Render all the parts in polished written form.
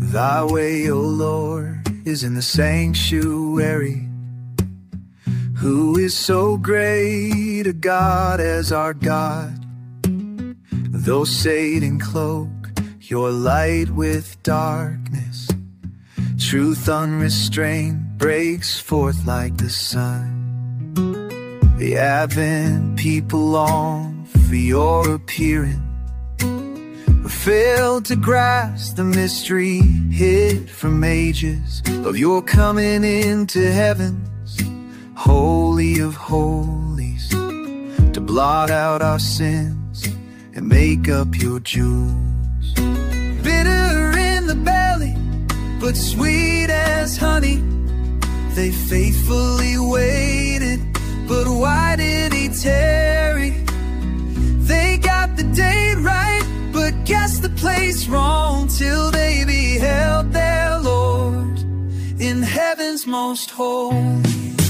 Thy way, O Lord, is in the sanctuary. Who is so great a God as our God? Though Satan cloak your light with darkness, truth unrestrained breaks forth like the sun. The Advent people long for your appearing, but failed to grasp the mystery hid from ages of your coming into heaven's holy of holies, to blot out our sins and make up your jewels. Bitter in the belly, but sweet as honey, they faithfully waited, but why did he tarry? They got the date right, but guessed the place wrong, till they beheld their Lord in heaven's most holy.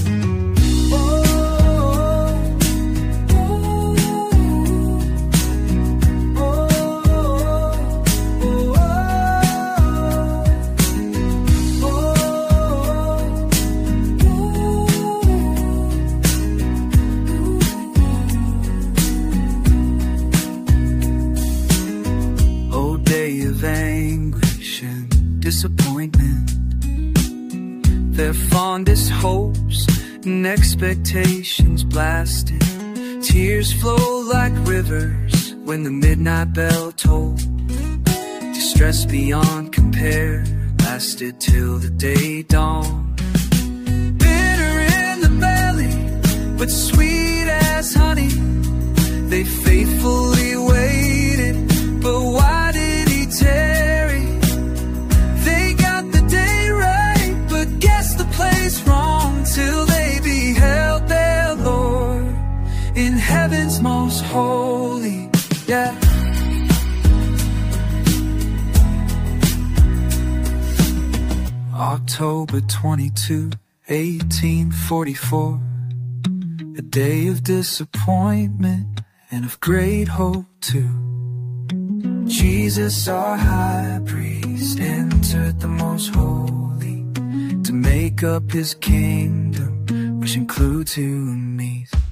Of anguish and disappointment, their fondest hopes and expectations blasted. Tears flow like rivers when the midnight bell tolled. Distress beyond compare lasted till the day dawned. Bitter in the belly, but sweet as honey, they faithfully waited, but why did he tarry? They got the day right, but guessed the place wrong, till they beheld their Lord in heaven's most holy. Yeah. October 22, 1844, a day of disappointment and of great hope too. Jesus, our high priest, entered the most holy to make up his kingdom, which includes you and me.